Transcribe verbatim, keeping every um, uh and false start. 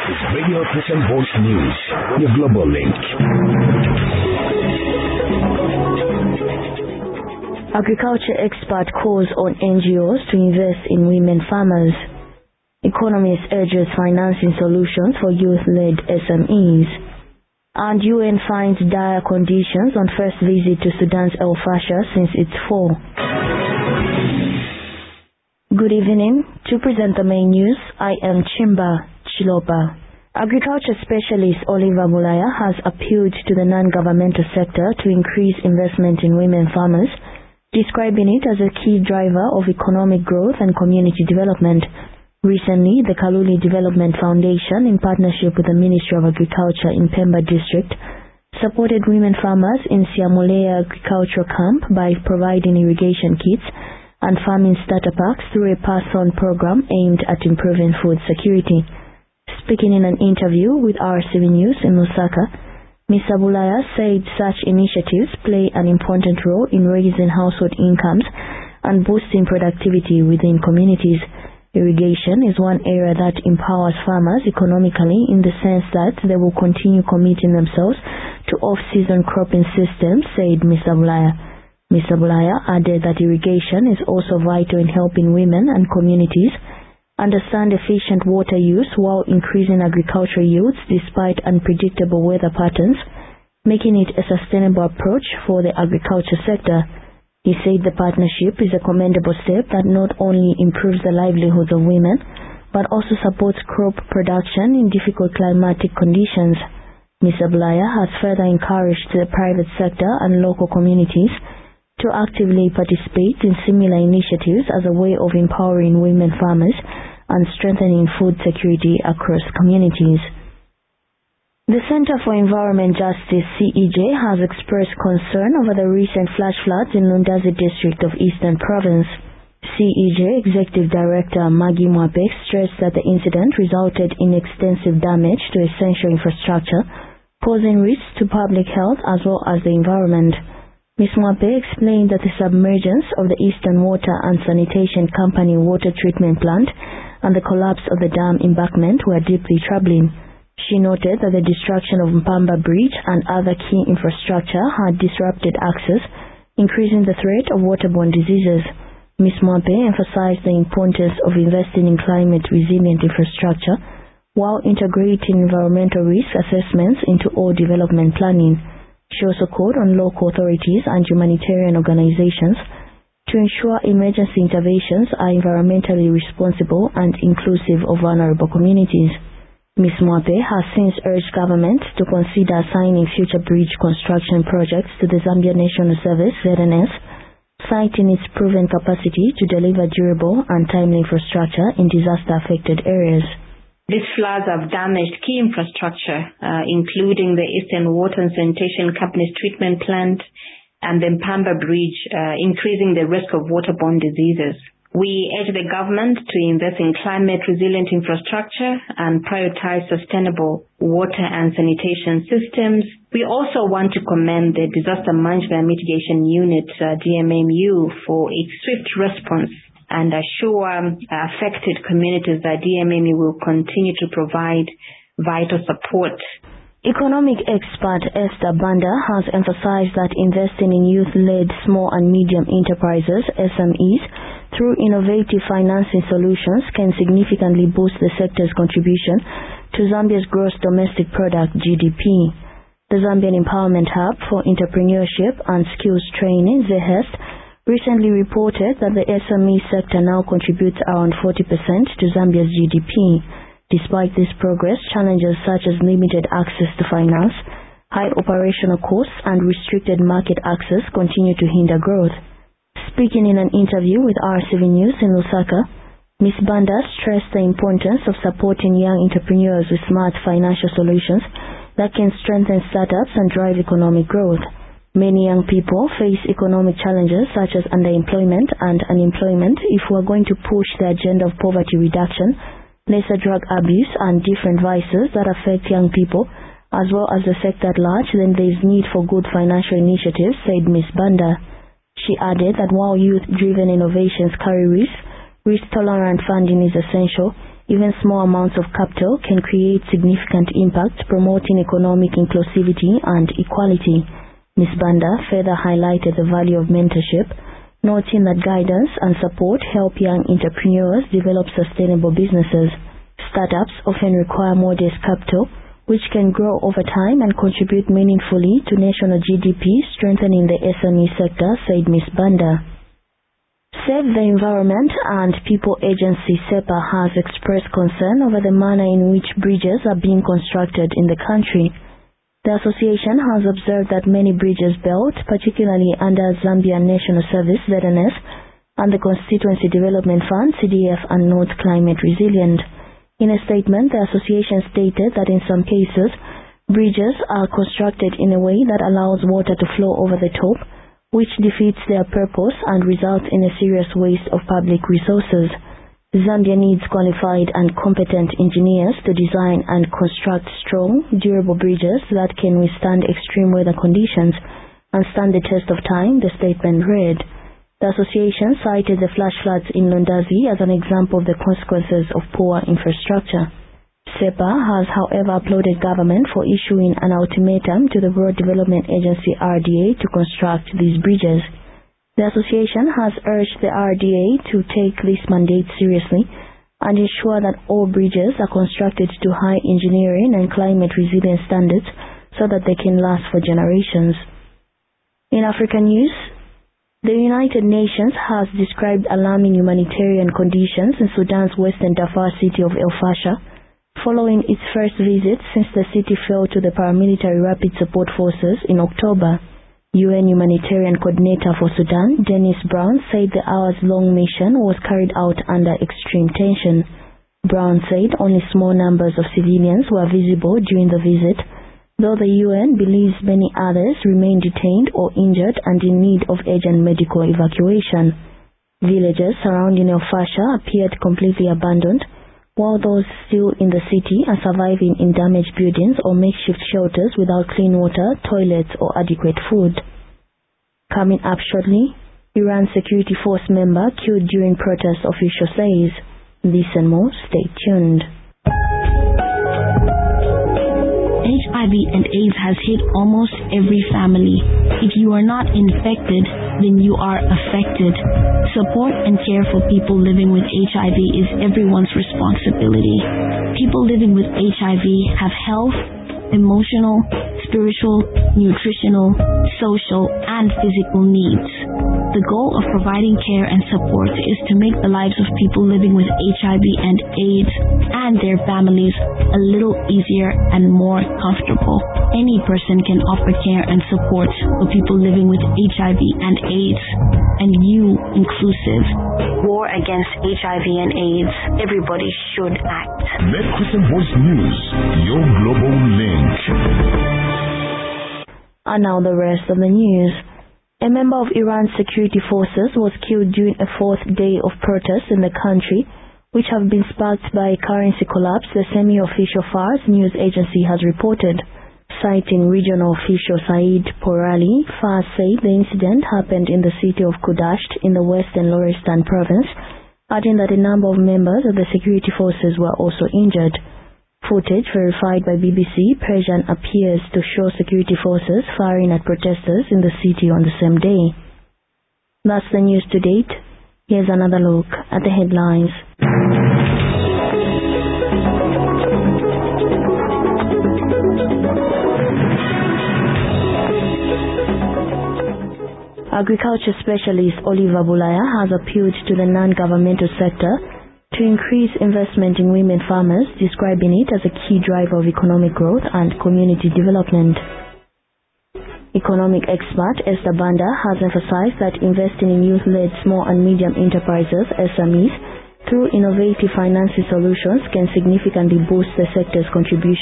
is Radio Christian Voice News, your global link. Agriculture expert calls on N G Os to invest in women farmers. Economist urges financing solutions for youth-led S M Es. And U N finds dire conditions on first visit to Sudan's El Fasher since its fall. Good evening. To present the main news, I am Chimba Chilopa. Agriculture specialist Oliver Mulaya has appealed to the non-governmental sector to increase investment in women farmers, describing it as a key driver of economic growth and community development. Recently, the Kaluli Development Foundation, in partnership with the Ministry of Agriculture in Pemba District, supported women farmers in Siamolea Agricultural Camp by providing irrigation kits and farming starter packs through a pass-on program aimed at improving food security. Speaking in an interview with R C V News in Lusaka, Miz Abulaya said such initiatives play an important role in raising household incomes and boosting productivity within communities. Irrigation is one area that empowers farmers economically in the sense that they will continue committing themselves to off-season cropping systems, said Miz Abulaya. Miz Abulaya added that irrigation is also vital in helping women and communities understand efficient water use while increasing agricultural yields despite unpredictable weather patterns, making it a sustainable approach for the agriculture sector. He said the partnership is a commendable step that not only improves the livelihoods of women, but also supports crop production in difficult climatic conditions. Miz Abulaya has further encouraged the private sector and local communities to actively participate in similar initiatives as a way of empowering women farmers and strengthening food security across communities. The Center for Environment Justice, C E J, has expressed concern over the recent flash floods in Lundazi district of Eastern Province. C E J Executive Director Maggie Mwapek stressed that the incident resulted in extensive damage to essential infrastructure, posing risks to public health as well as the environment. Miz Mwapek explained that the submergence of the Eastern Water and Sanitation Company water treatment plant and the collapse of the dam embankment were deeply troubling. She noted that the destruction of Mpamba Bridge and other key infrastructure had disrupted access, increasing the threat of waterborne diseases. Miz Mwapek emphasized the importance of investing in climate-resilient infrastructure while integrating environmental risk assessments into all development planning. She also called on local authorities and humanitarian organizations to ensure emergency interventions are environmentally responsible and inclusive of vulnerable communities. Miz Mwapek has since urged government to consider assigning future bridge construction projects to the Zambia National Service Z N S, citing its proven capacity to deliver durable and timely infrastructure in disaster-affected areas. These floods have damaged key infrastructure, uh, including the Eastern Water and Sanitation Company's treatment plant and the Mpamba Bridge, uh, increasing the risk of waterborne diseases. We urge the government to invest in climate-resilient infrastructure and prioritize sustainable water and sanitation systems. We also want to commend the Disaster Management and Mitigation Unit, uh, D M M U, for its swift response and assure um, affected communities that D M M U will continue to provide vital support. Economic expert Esther Banda has emphasized that investing in youth-led small and medium enterprises, S M Es, through innovative financing solutions can significantly boost the sector's contribution to Zambia's gross domestic product, G D P. The Zambian Empowerment Hub for Entrepreneurship and Skills Training, ZEHEST, recently reported that the S M E sector now contributes around forty percent to Zambia's G D P. Despite this progress, challenges such as limited access to finance, high operational costs, and restricted market access continue to hinder growth. Speaking in an interview with R C V News in Lusaka, Miz Banda stressed the importance of supporting young entrepreneurs with smart financial solutions that can strengthen startups and drive economic growth. Many young people face economic challenges such as underemployment and unemployment. If we are going to push the agenda of poverty reduction, lesser drug abuse, and different vices that affect young people, as well as the sector at large, then there is need for good financial initiatives, said Miz Banda. She added that while youth-driven innovations carry risks, risk-tolerant funding is essential. Even small amounts of capital can create significant impact, promoting economic inclusivity and equality. Miz Banda further highlighted the value of mentorship, noting that guidance and support help young entrepreneurs develop sustainable businesses. Startups often require modest capital, which can grow over time and contribute meaningfully to national G D P, strengthening the S M E sector, said Miz Banda. Save the Environment and People Agency SEPA has expressed concern over the manner in which bridges are being constructed in the country. The association has observed that many bridges built, particularly under Zambian National Service Z N S and the Constituency Development Fund C D F, are not climate resilient. In a statement, the association stated that in some cases, bridges are constructed in a way that allows water to flow over the top, which defeats their purpose and results in a serious waste of public resources. Zambia needs qualified and competent engineers to design and construct strong, durable bridges that can withstand extreme weather conditions and stand the test of time, the statement read. The association cited the flash floods in Londazi as an example of the consequences of poor infrastructure. SEPA has, however, applauded government for issuing an ultimatum to the Road Development Agency R D A to construct these bridges. The association has urged the R D A to take this mandate seriously and ensure that all bridges are constructed to high engineering and climate resilience standards so that they can last for generations. In African news, the United Nations has described alarming humanitarian conditions in Sudan's western Darfur city of El Fasher, following its first visit since the city fell to the paramilitary Rapid Support Forces in October. U N Humanitarian Coordinator for Sudan, Dennis Brown, said the hours-long mission was carried out under extreme tension. Brown said only small numbers of civilians were visible during the visit, though the U N believes many others remain detained or injured and in need of urgent medical evacuation. Villages surrounding El Fasher appeared completely abandoned, while those still in the city are surviving in damaged buildings or makeshift shelters without clean water, toilets, or adequate food. Coming up shortly, Iran security force member killed during protest, official says. This and more, stay tuned. H I V and AIDS has hit almost every family. If you are not infected, then you are affected. Support and care for people living with H I V is everyone's responsibility. People living with H I V have health, emotional, spiritual, nutritional, social, and physical needs. The goal of providing care and support is to make the lives of people living with H I V and AIDS and their families a little easier and more comfortable. Any person can offer care and support for people living with H I V and AIDS, and you inclusive. War against H I V and AIDS. Everybody should act. Let Christian Voice News, your global link. And now the rest of the news. A member of Iran's security forces was killed during a fourth day of protests in the country, which have been sparked by a currency collapse, the semi-official Fars news agency has reported. Citing regional official Saeed Porali, Fars said the incident happened in the city of Kudasht in the western Lorestan province, adding that a number of members of the security forces were also injured. Footage verified by B B C Persian appears to show security forces firing at protesters in the city on the same day. That's the news to date. Here's another look at the headlines. Agriculture specialist Oliver Bulaya has appealed to the non-governmental sector to increase investment in women farmers, describing it as a key driver of economic growth and community development. Economic expert Esther Banda has emphasized that investing in youth-led small and medium enterprises, S M Es, through innovative financing solutions can significantly boost the sector's contribution